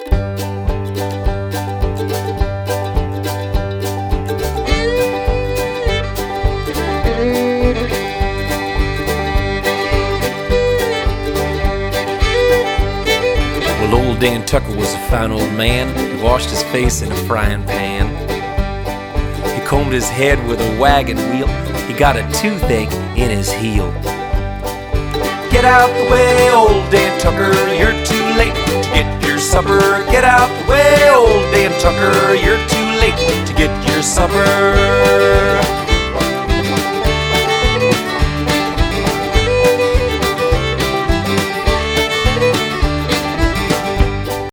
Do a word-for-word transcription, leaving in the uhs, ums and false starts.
Well, old Dan Tucker was a fine old man. He washed his face in a frying pan. He combed his head with a wagon wheel. He got a toothache in his heel. Get out the way, old Dan Tucker, you're too late to get your supper. Get out the way, old Dan Tucker, you're too late to get your supper.